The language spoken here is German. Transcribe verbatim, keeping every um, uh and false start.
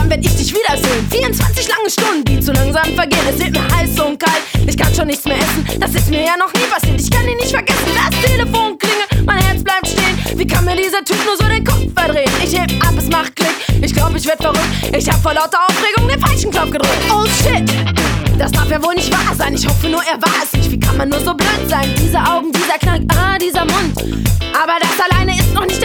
dann werd ich dich wiedersehen. vierundzwanzig lange Stunden, die zu langsam vergehen. Es wird mir heiß und kalt, ich kann schon nichts mehr essen. Das ist mir ja noch nie passiert, ich kann ihn nicht vergessen. Das Telefon klingelt, mein Herz bleibt stehen. Wie kann mir dieser Typ nur so den Kopf verdrehen? Ich heb ab, es macht Klick, ich glaub ich werd verrückt. Ich hab vor lauter Aufregung den falschen Knopf gedrückt. Oh shit, das darf ja wohl nicht wahr sein. Ich hoffe nur, er war es nicht. Wie kann man nur so blöd sein? Diese Augen, dieser Knack, ah, dieser Mund. Aber das alleine ist noch nicht der